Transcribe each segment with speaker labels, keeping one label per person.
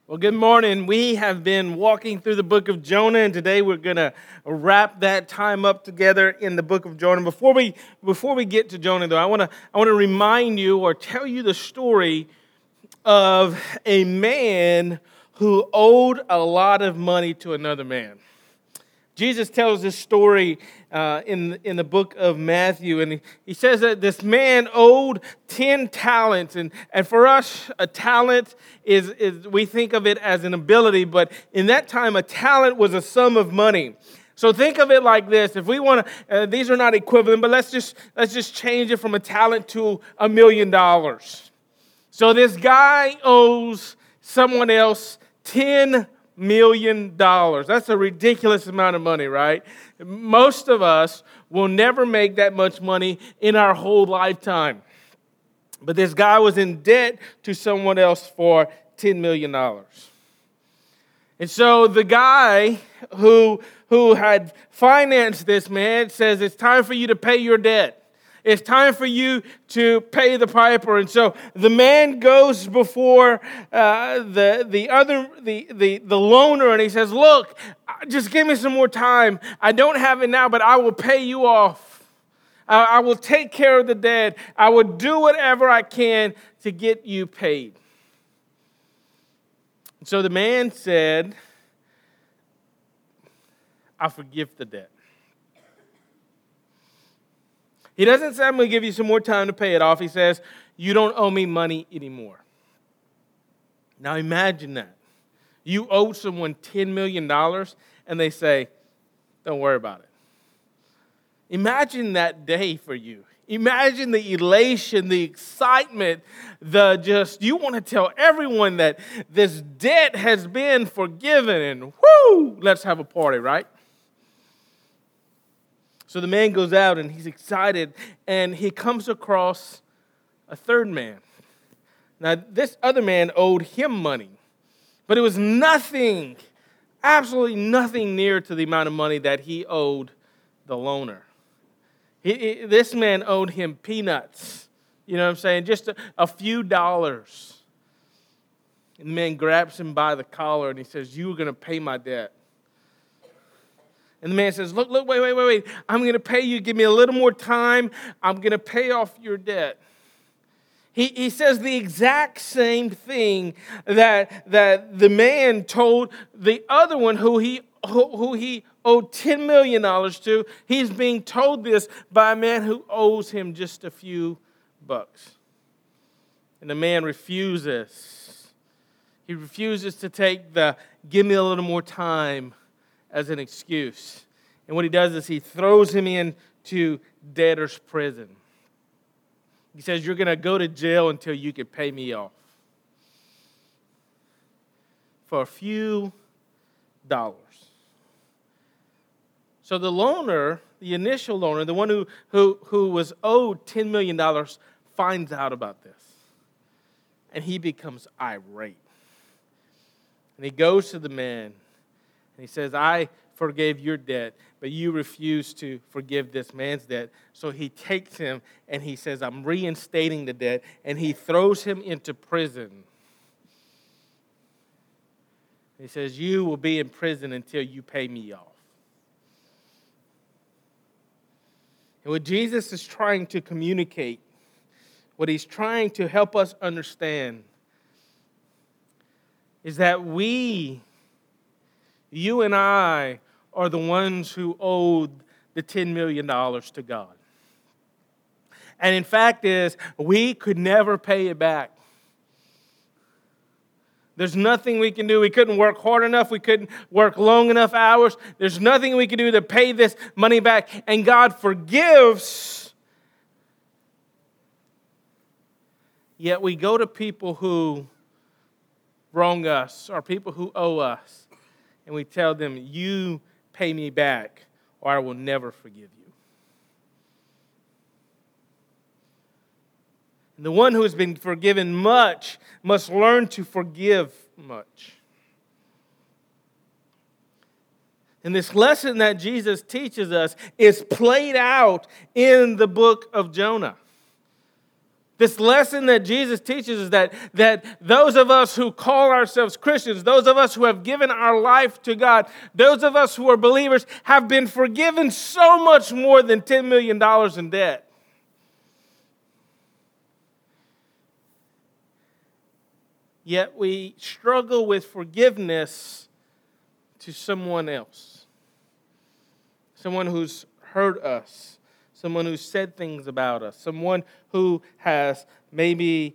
Speaker 1: Well, good morning. We have been walking through the book of Jonah, and today we're going to wrap that time up together in the book of Jonah. Before we get to Jonah, though, I want to remind you or tell you the story of a man who owed a lot of money to another man. Jesus tells this story in the book of Matthew, and he says that this man owed 10 talents. And for us, a talent is we think of it as an ability, but in that time, a talent was a sum of money. So think of it like this. If we want to, these are not equivalent, but let's just change it from a talent to $1 million. So this guy owes someone else $10 million. That's a ridiculous amount of money, right? Most of us will never make that much money in our whole lifetime. But this guy was in debt to someone else for $10 million. And so the guy who had financed this man says, it's time for you to pay your debt. It's time for you to pay the piper. And so the man goes before the loaner, and he says, look, just give me some more time. I don't have it now, but I will pay you off. I will take care of the debt. I will do whatever I can to get you paid. So the man said, I forgive the debt. He doesn't say, I'm going to give you some more time to pay it off. He says, you don't owe me money anymore. Now imagine that. You owe someone $10 million, and they say, don't worry about it. Imagine that day for you. Imagine the elation, the excitement, you want to tell everyone that this debt has been forgiven, and whoo, let's have a party, right? So the man goes out and he's excited, and he comes across a third man. Now, this other man owed him money, but it was nothing, absolutely nothing near to the amount of money that he owed the loaner. This man owed him peanuts, you know what I'm saying, just a few dollars. And the man grabs him by the collar and he says, you were going to pay my debt. And the man says, look, wait. I'm going to pay you. Give me a little more time. I'm going to pay off your debt. He says the exact same thing that the man told the other one who he owed $10 million to. He's being told this by a man who owes him just a few bucks. And the man refuses. He refuses to take the give me a little more time as an excuse. And what he does is he throws him into debtor's prison. He says, you're going to go to jail until you can pay me off. For a few dollars. So the loaner, the initial loaner, the one who was owed $10 million, finds out about this. And he becomes irate. And he goes to the man. And he says, I forgave your debt, but you refuse to forgive this man's debt. So he takes him and he says, I'm reinstating the debt. And he throws him into prison. He says, you will be in prison until you pay me off. And what Jesus is trying to communicate, what he's trying to help us understand, is that you and I are the ones who owed the $10 million to God. And in fact we could never pay it back. There's nothing we can do. We couldn't work hard enough. We couldn't work long enough hours. There's nothing we can do to pay this money back. And God forgives. Yet we go to people who wrong us or people who owe us. And we tell them, you pay me back or I will never forgive you. And the one who has been forgiven much must learn to forgive much. And this lesson that Jesus teaches us is played out in the book of Jonah. This lesson that Jesus teaches is that those of us who call ourselves Christians, those of us who have given our life to God, those of us who are believers have been forgiven so much more than $10 million in debt. Yet we struggle with forgiveness to someone else, someone who's hurt us, someone who said things about us, someone who has maybe,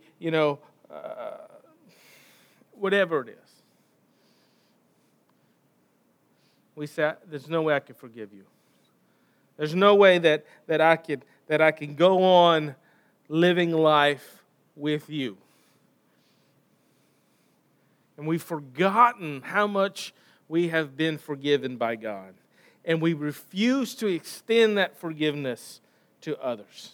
Speaker 1: whatever it is. We say, there's no way I can forgive you. There's no way that I can go on living life with you. And we've forgotten how much we have been forgiven by God. And we refuse to extend that forgiveness to others.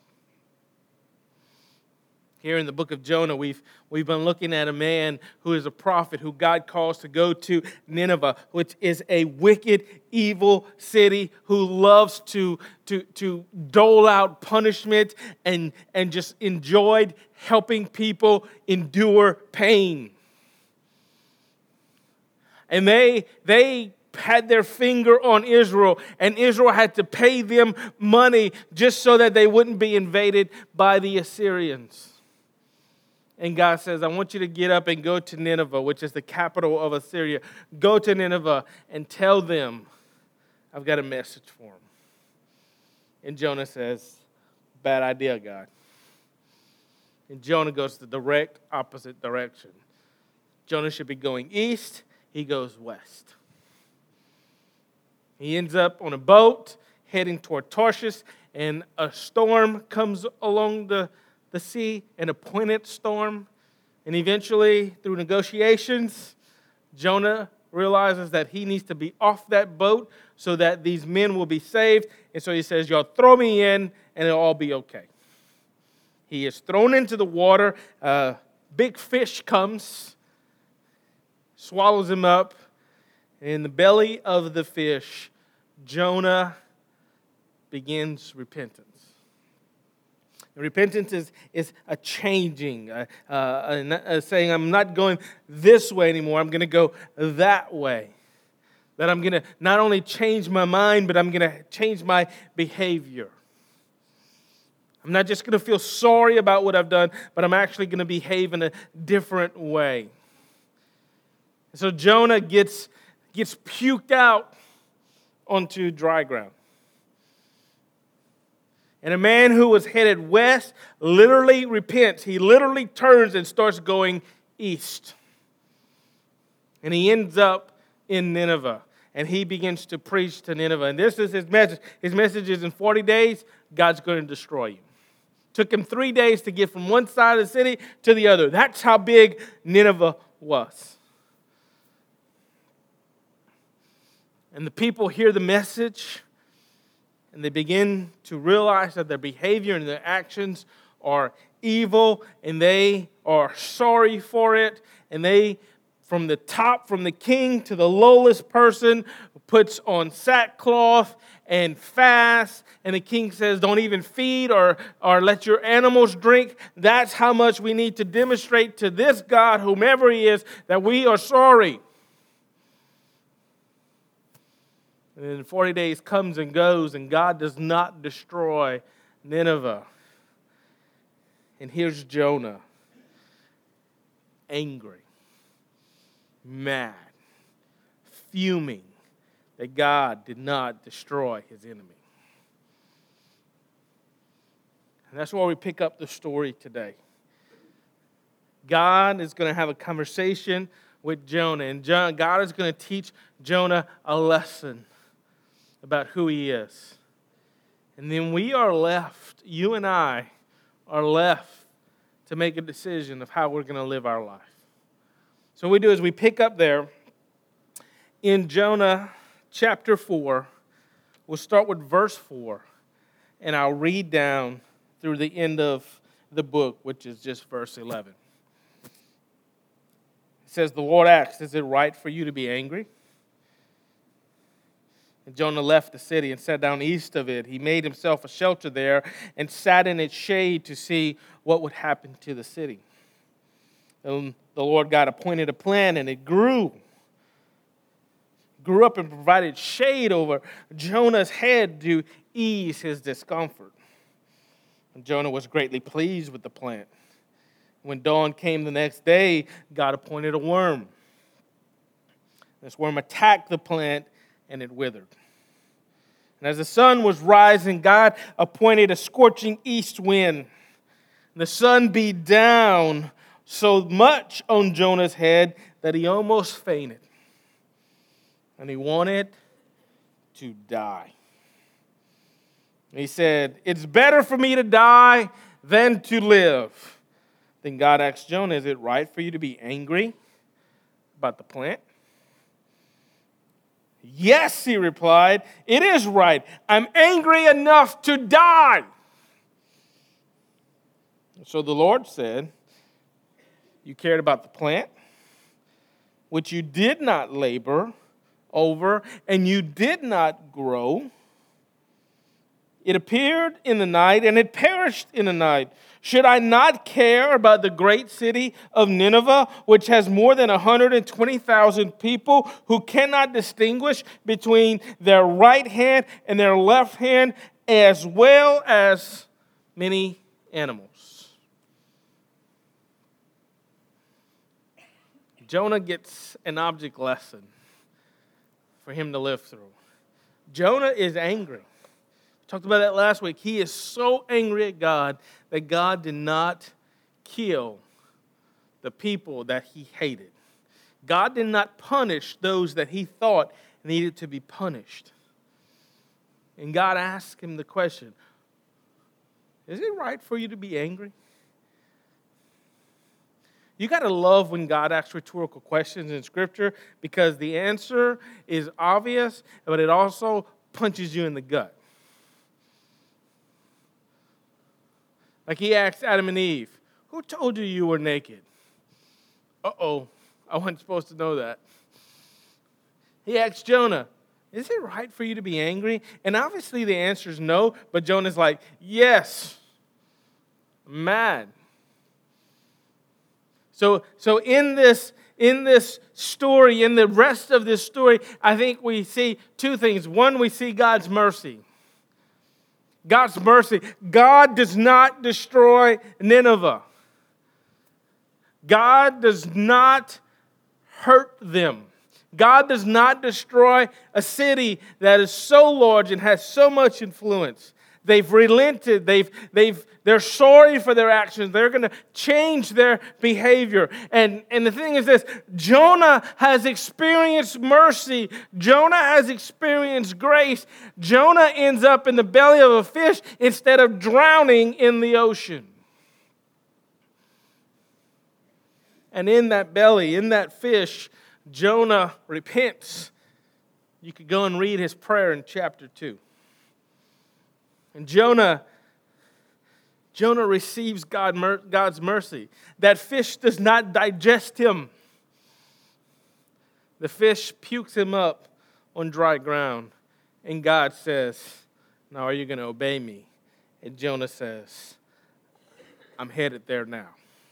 Speaker 1: Here in the book of Jonah, we've been looking at a man who is a prophet who God calls to go to Nineveh, which is a wicked, evil city who loves to dole out punishment and just enjoyed helping people endure pain. And they had their finger on Israel, and Israel had to pay them money just so that they wouldn't be invaded by the Assyrians. And God says, I want you to get up and go to Nineveh, which is the capital of Assyria. Go to Nineveh and tell them I've got a message for them. And Jonah says, bad idea, God. And Jonah goes the direct opposite direction. Jonah should be going east. He goes west. He ends up on a boat heading toward Tarshish, and a storm comes along the sea, an appointed storm. And eventually, through negotiations, Jonah realizes that he needs to be off that boat so that these men will be saved. And so he says, y'all throw me in and it'll all be okay. He is thrown into the water. Big fish comes, swallows him up. And in the belly of the fish, Jonah begins repentance. And repentance is a changing, saying, I'm not going this way anymore, I'm going to go that way. That I'm going to not only change my mind, but I'm going to change my behavior. I'm not just going to feel sorry about what I've done, but I'm actually going to behave in a different way. So Jonah gets puked out onto dry ground. And a man who was headed west literally repents. He literally turns and starts going east. And he ends up in Nineveh. And he begins to preach to Nineveh. And this is his message. His message is in 40 days, God's going to destroy you. Took him 3 days to get from one side of the city to the other. That's how big Nineveh was. And the people hear the message, and they begin to realize that their behavior and their actions are evil, and they are sorry for it. And they, from the top, from the king to the lowest person, puts on sackcloth and fast. And the king says, don't even feed or let your animals drink. That's how much we need to demonstrate to this God, whomever he is, that we are sorry. And then 40 days comes and goes, and God does not destroy Nineveh. And here's Jonah, angry, mad, fuming that God did not destroy his enemy. And that's where we pick up the story today. God is going to have a conversation with Jonah, and God is going to teach Jonah a lesson about who he is. And then we are left, you and I are left to make a decision of how we're going to live our life. So what we do is we pick up there in Jonah chapter 4. We'll start with verse 4, and I'll read down through the end of the book, which is just verse 11. It says, the Lord asked, is it right for you to be angry? And Jonah left the city and sat down east of it. He made himself a shelter there and sat in its shade to see what would happen to the city. And the Lord God appointed a plant, and it grew up and provided shade over Jonah's head to ease his discomfort. And Jonah was greatly pleased with the plant. When dawn came the next day, God appointed a worm. This worm attacked the plant, and it withered. And as the sun was rising, God appointed a scorching east wind. The sun beat down so much on Jonah's head that he almost fainted. And he wanted to die. He said, "It's better for me to die than to live." Then God asked Jonah, "Is it right for you to be angry about the plant?" "Yes," he replied, "it is right. I'm angry enough to die." So the Lord said, "You cared about the plant, which you did not labor over, and you did not grow. It appeared in the night, and it perished in the night. Should I not care about the great city of Nineveh, which has more than 120,000 people who cannot distinguish between their right hand and their left hand, as well as many animals?" Jonah gets an object lesson for him to live through. Jonah is angry. We talked about that last week. He is so angry at God that God did not kill the people that he hated. God did not punish those that he thought needed to be punished. And God asked him the question, "Is it right for you to be angry?" You got to love when God asks rhetorical questions in Scripture, because the answer is obvious, but it also punches you in the gut. Like he asked Adam and Eve, "Who told you you were naked?" Uh-oh, I wasn't supposed to know that. He asked Jonah, "Is it right for you to be angry?" And obviously the answer is no, but Jonah's like, "Yes, I'm mad." So in this story, in the rest of this story, I think we see two things. One, we see God's mercy. God's mercy. God does not destroy Nineveh. God does not hurt them. God does not destroy a city that is so large and has so much influence. They've relented. They're sorry for their actions. They're going to change their behavior. And the thing is this, Jonah has experienced mercy. Jonah has experienced grace. Jonah ends up in the belly of a fish instead of drowning in the ocean. And in that belly, in that fish, Jonah repents. You could go and read his prayer in chapter 2. And Jonah receives God's mercy. That fish does not digest him. The fish pukes him up on dry ground. And God says, "Now are you going to obey me?" And Jonah says, "I'm headed there now."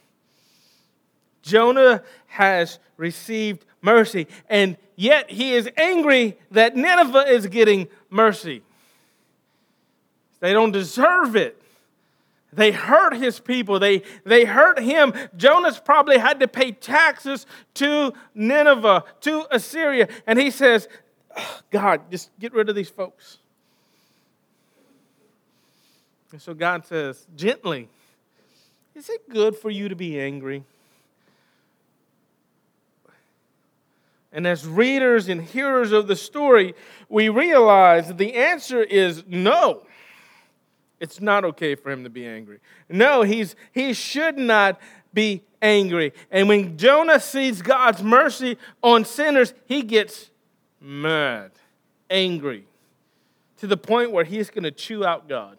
Speaker 1: Jonah has received mercy, and yet he is angry that Nineveh is getting mercy. They don't deserve it. They hurt his people. They hurt him. Jonah's probably had to pay taxes to Nineveh, to Assyria. And he says, "God, just get rid of these folks." And so God says, gently, "Is it good for you to be angry?" And as readers and hearers of the story, we realize that the answer is no. It's not okay for him to be angry. No, he should not be angry. And when Jonah sees God's mercy on sinners, he gets mad, angry, to the point where he's going to chew out God.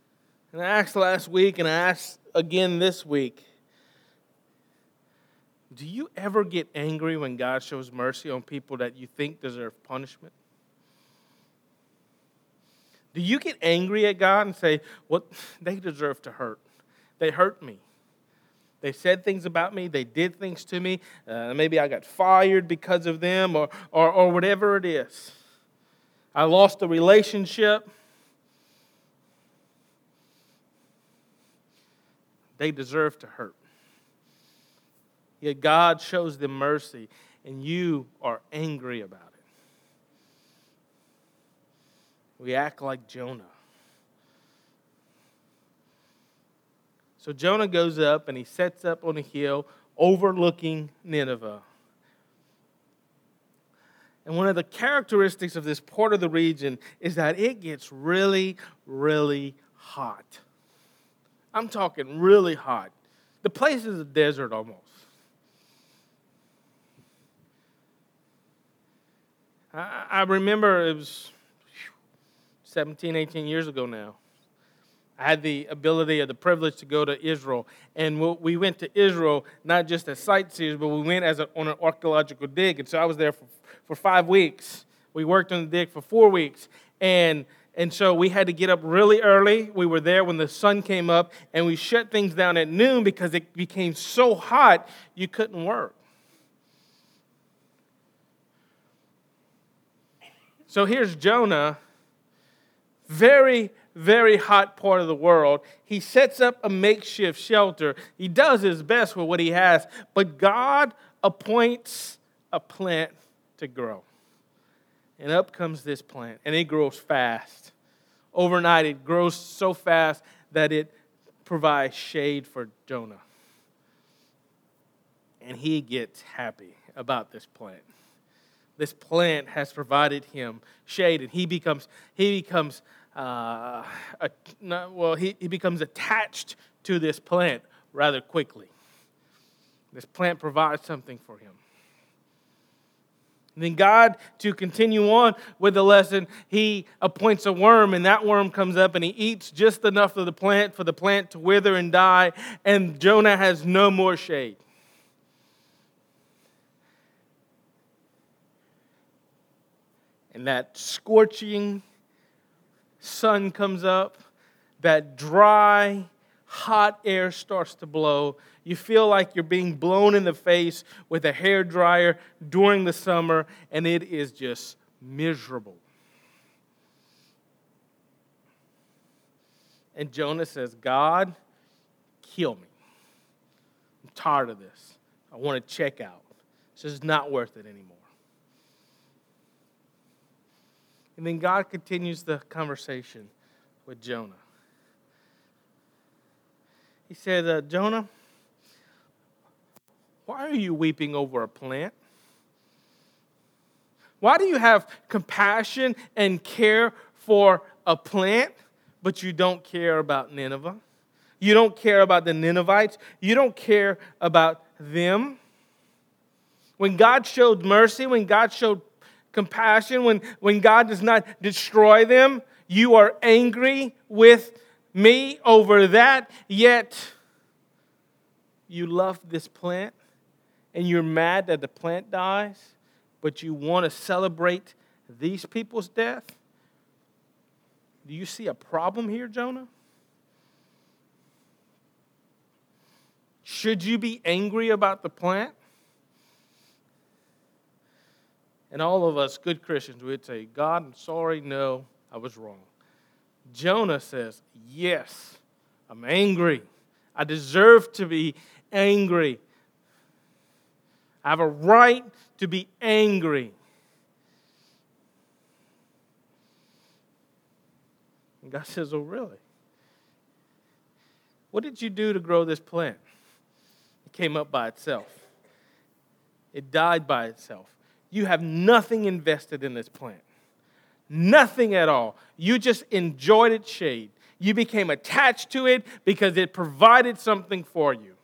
Speaker 1: And I asked last week, and I asked again this week, Do you ever get angry when God shows mercy on people that you think deserve punishment? Do you get angry at God and say, well, they deserve to hurt. They hurt me. They said things about me. They did things to me. Maybe I got fired because of them or whatever it is. I lost a relationship. They deserve to hurt. Yet God shows them mercy, and you are angry about it. We act like Jonah. So Jonah goes up, and he sets up on a hill overlooking Nineveh. And one of the characteristics of this part of the region is that it gets really, really hot. I'm talking really hot. The place is a desert almost. I remember it was 17, 18 years ago now. I had the ability or the privilege to go to Israel. And we went to Israel not just as sightseers, but we went on an archaeological dig. And so I was there for 5 weeks. We worked on the dig for 4 weeks. And so we had to get up really early. We were there when the sun came up. And we shut things down at noon because it became so hot you couldn't work. So here's Jonah, very, very hot part of the world. He sets up a makeshift shelter. He does his best with what he has, but God appoints a plant to grow. And up comes this plant, and it grows fast. Overnight, it grows so fast that it provides shade for Jonah. And he gets happy about this plant. This plant has provided him shade, and he becomes attached to this plant rather quickly. This plant provides something for him. And then God, to continue on with the lesson, he appoints a worm, and that worm comes up and he eats just enough of the plant for the plant to wither and die, and Jonah has no more shade. And that scorching sun comes up, that dry, hot air starts to blow. You feel like you're being blown in the face with a hairdryer during the summer, and it is just miserable. And Jonah says, God, kill me. I'm tired of this. I want to check out. It's just not worth it anymore. And then God continues the conversation with Jonah. He said, Jonah, why are you weeping over a plant? Why do you have compassion and care for a plant, but you don't care about Nineveh? You don't care about the Ninevites. You don't care about them. When God showed mercy, when God showed compassion, when God does not destroy them, you are angry with me over that, yet you love this plant and you're mad that the plant dies, but you want to celebrate these people's death? Do you see a problem here, Jonah? Should you be angry about the plant? And all of us good Christians would say, God, I'm sorry, no, I was wrong. Jonah says, yes, I'm angry. I deserve to be angry. I have a right to be angry. And God says, oh, really? What did you do to grow this plant? It came up by itself. It died by itself. You have nothing invested in this plant. Nothing at all. You just enjoyed its shade. You became attached to it because it provided something for you.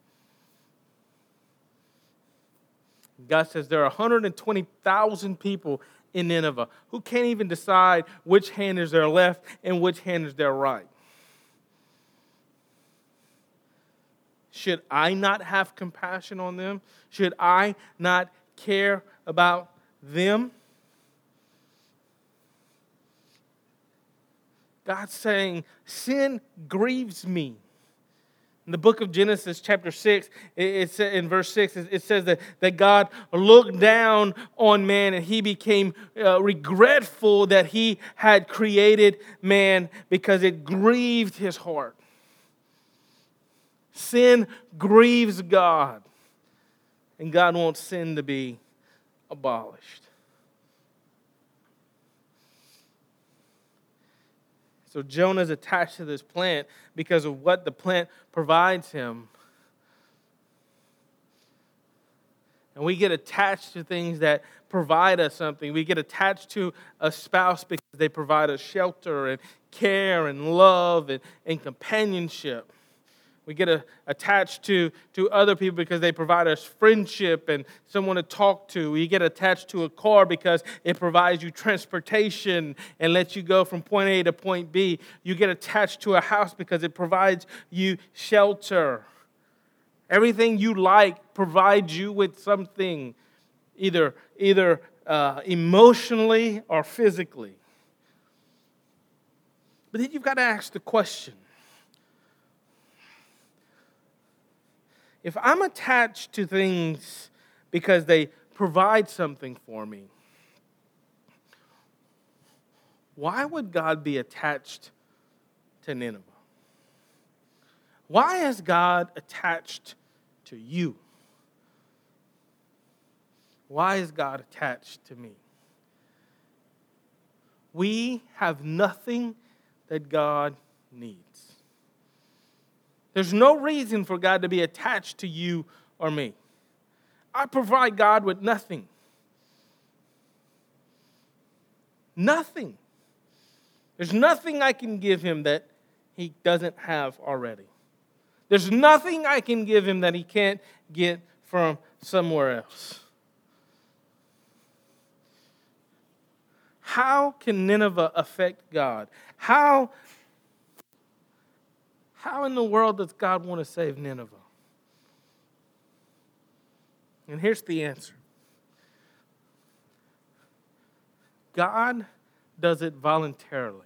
Speaker 1: God says there are 120,000 people in Nineveh who can't even decide which hand is their left and which hand is their right. Should I not have compassion on them? Should I not care about them? God's saying, sin grieves me. In the book of Genesis, chapter 6, in verse 6, it says that God looked down on man and he became regretful that he had created man because it grieved his heart. Sin grieves God, and God wants sin to be abolished. So Jonah's attached to this plant because of what the plant provides him. And we get attached to things that provide us something. We get attached to a spouse because they provide us shelter and care and love and companionship. We get attached to other people because they provide us friendship and someone to talk to. We get attached to a car because it provides you transportation and lets you go from point A to point B. You get attached to a house because it provides you shelter. Everything you like provides you with something, either emotionally or physically. But then you've got to ask the question, if I'm attached to things because they provide something for me, why would God be attached to Nineveh? Why is God attached to you? Why is God attached to me? We have nothing that God needs. There's no reason for God to be attached to you or me. I provide God with nothing. Nothing. There's nothing I can give him that he doesn't have already. There's nothing I can give him that he can't get from somewhere else. How can Nineveh affect God? How in the world does God want to save Nineveh? And here's the answer. God does it voluntarily.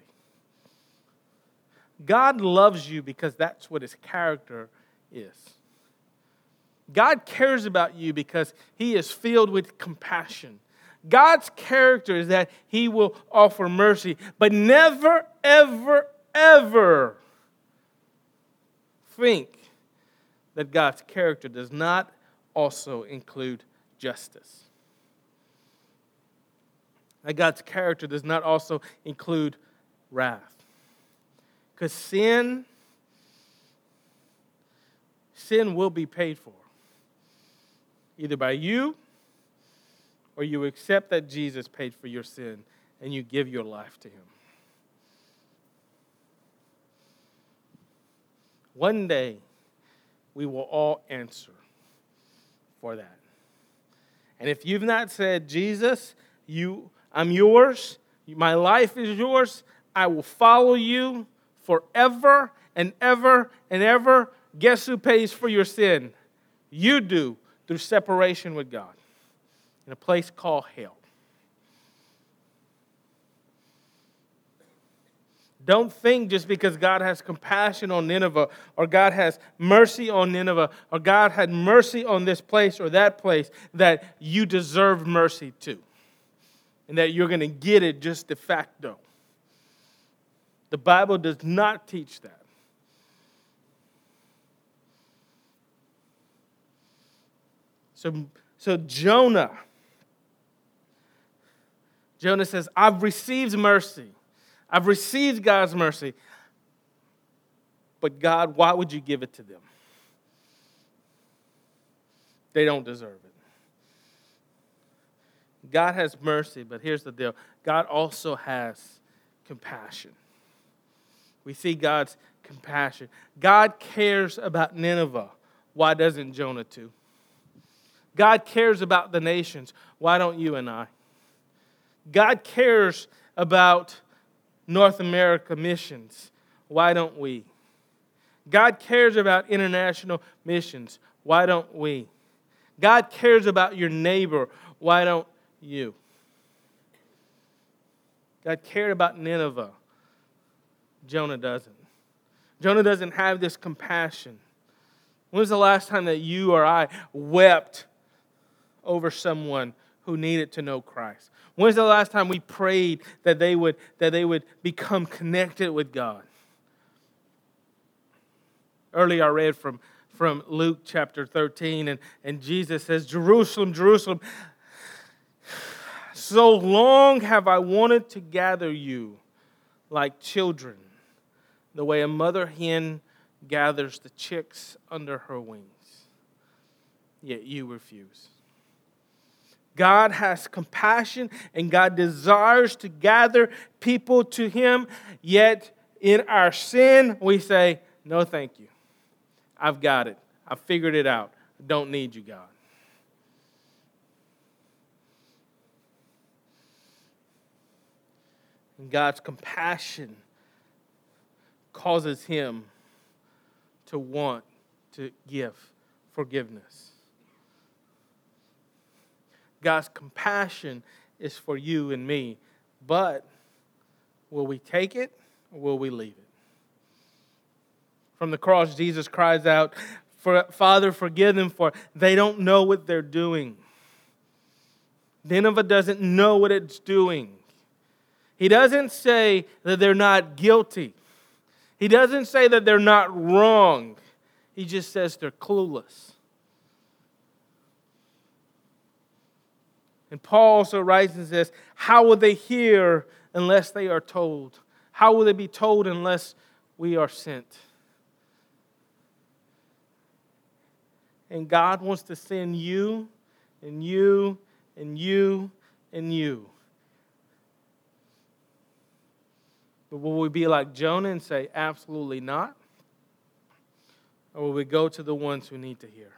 Speaker 1: God loves you because that's what his character is. God cares about you because he is filled with compassion. God's character is that he will offer mercy, but never, ever, ever think that God's character does not also include justice. That God's character does not also include wrath. Because sin will be paid for. Either by you or you accept that Jesus paid for your sin and you give your life to him. One day, we will all answer for that. And if you've not said, Jesus, I'm yours, my life is yours, I will follow you forever and ever and ever, guess who pays for your sin? You do, through separation with God in a place called hell. Don't think just because God has compassion on Nineveh or God has mercy on Nineveh or God had mercy on this place or that place that you deserve mercy too. And that you're going to get it just de facto. The Bible does not teach that. So Jonah says, I've received mercy. I've received God's mercy. But God, why would you give it to them? They don't deserve it. God has mercy, but here's the deal. God also has compassion. We see God's compassion. God cares about Nineveh. Why doesn't Jonah too? God cares about the nations. Why don't you and I? God cares about North America missions. Why don't we? God cares about international missions. Why don't we? God cares about your neighbor. Why don't you? God cared about Nineveh. Jonah doesn't. Jonah doesn't have this compassion. When was the last time that you or I wept over someone who needed to know Christ? When was the last time we prayed that they would become connected with God? Earlier I read from Luke chapter 13, and Jesus says, Jerusalem, Jerusalem, so long have I wanted to gather you like children, the way a mother hen gathers the chicks under her wings. Yet you refuse. God has compassion and God desires to gather people to Him, yet in our sin we say, no thank you. I've got it. I've figured it out. I don't need you, God. And God's compassion causes Him to want to give forgiveness. God's compassion is for you and me, but will we take it or will we leave it? From the cross, Jesus cries out, Father, forgive them, for they don't know what they're doing. Nineveh doesn't know what it's doing. He doesn't say that they're not guilty. He doesn't say that they're not wrong. He just says they're clueless. And Paul also writes and says, how will they hear unless they are told? How will they be told unless we are sent? And God wants to send you and you and you and you. But will we be like Jonah and say, absolutely not? Or will we go to the ones who need to hear?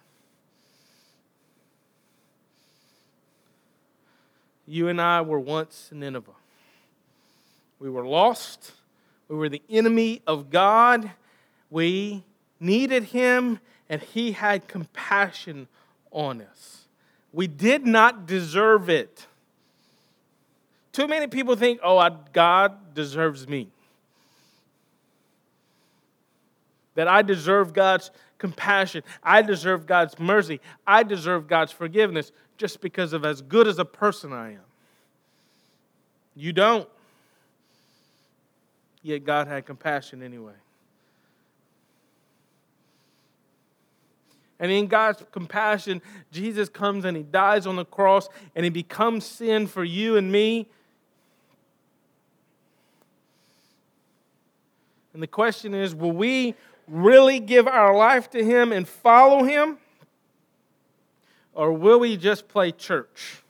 Speaker 1: You and I were once Nineveh. We were lost. We were the enemy of God. We needed Him, and He had compassion on us. We did not deserve it. Too many people think, God deserves me. That I deserve God's compassion. I deserve God's mercy. I deserve God's forgiveness just because of as good as a person I am. You don't. Yet God had compassion anyway. And in God's compassion, Jesus comes and He dies on the cross and He becomes sin for you and me. And the question is, will we really give our life to Him and follow Him? Or will we just play church?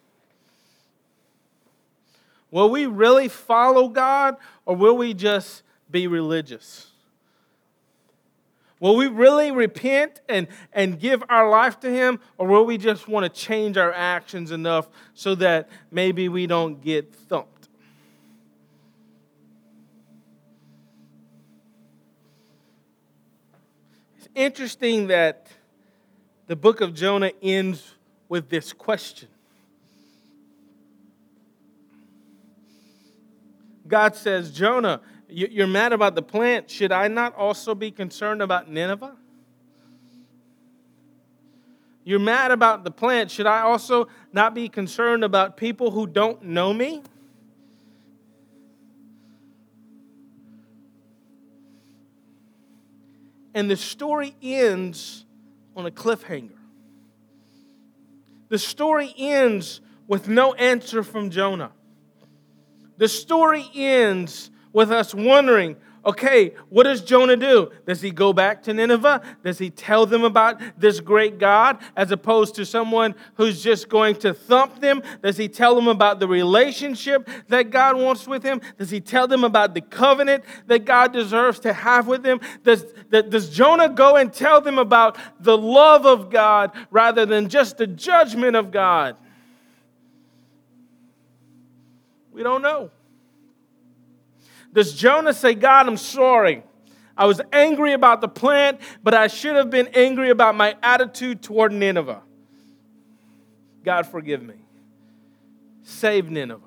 Speaker 1: Will we really follow God, or will we just be religious? Will we really repent and give our life to Him, or will we just want to change our actions enough so that maybe we don't get thumped? It's interesting that the book of Jonah ends with this question. God says, Jonah, you're mad about the plant. Should I not also be concerned about Nineveh? You're mad about the plant. Should I also not be concerned about people who don't know me? And the story ends on a cliffhanger. The story ends with no answer from Jonah. The story ends with us wondering, okay, what does Jonah do? Does he go back to Nineveh? Does he tell them about this great God as opposed to someone who's just going to thump them? Does he tell them about the relationship that God wants with him? Does he tell them about the covenant that God deserves to have with them? Does Jonah go and tell them about the love of God rather than just the judgment of God? We don't know. Does Jonah say, God, I'm sorry. I was angry about the plant, but I should have been angry about my attitude toward Nineveh. God, forgive me. Save Nineveh.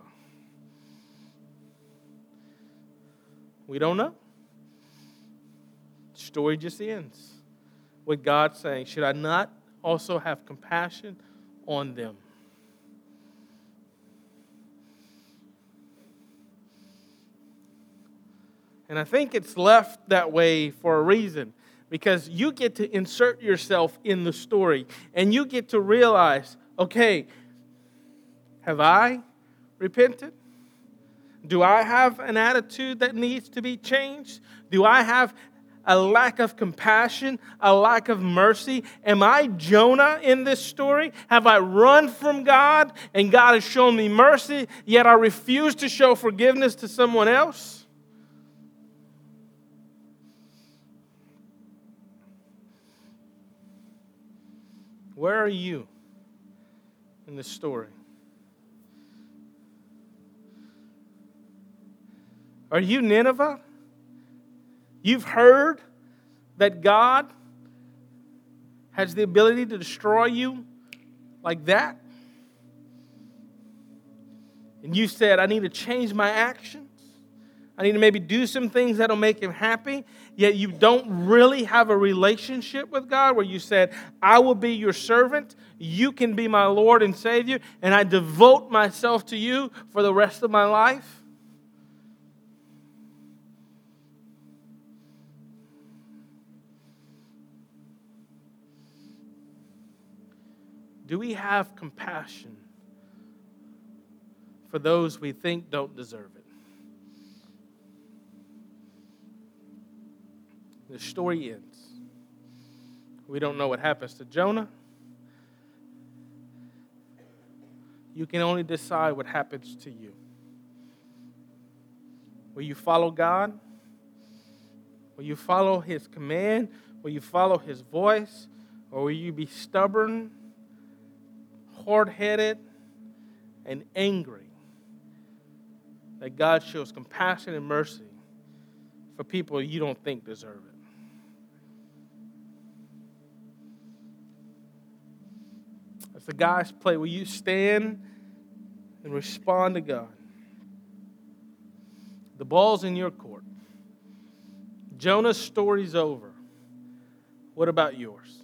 Speaker 1: We don't know. The story just ends with God saying, should I not also have compassion on them? And I think it's left that way for a reason, because you get to insert yourself in the story and you get to realize, okay, have I repented? Do I have an attitude that needs to be changed? Do I have a lack of compassion, a lack of mercy? Am I Jonah in this story? Have I run from God and God has shown me mercy, yet I refuse to show forgiveness to someone else? Where are you in this story? Are you Nineveh? You've heard that God has the ability to destroy you like that? And you said, I need to change my actions. I need to maybe do some things that'll make Him happy. Yet you don't really have a relationship with God where you said, I will be your servant. You can be my Lord and Savior. And I devote myself to you for the rest of my life. Do we have compassion for those we think don't deserve it? The story ends. We don't know what happens to Jonah. You can only decide what happens to you. Will you follow God? Will you follow His command? Will you follow His voice? Or will you be stubborn, hard-headed, and angry that God shows compassion and mercy for people you don't think deserve it? As the guys play, will you stand and respond to God? The ball's in your court. Jonah's story's over. What about yours?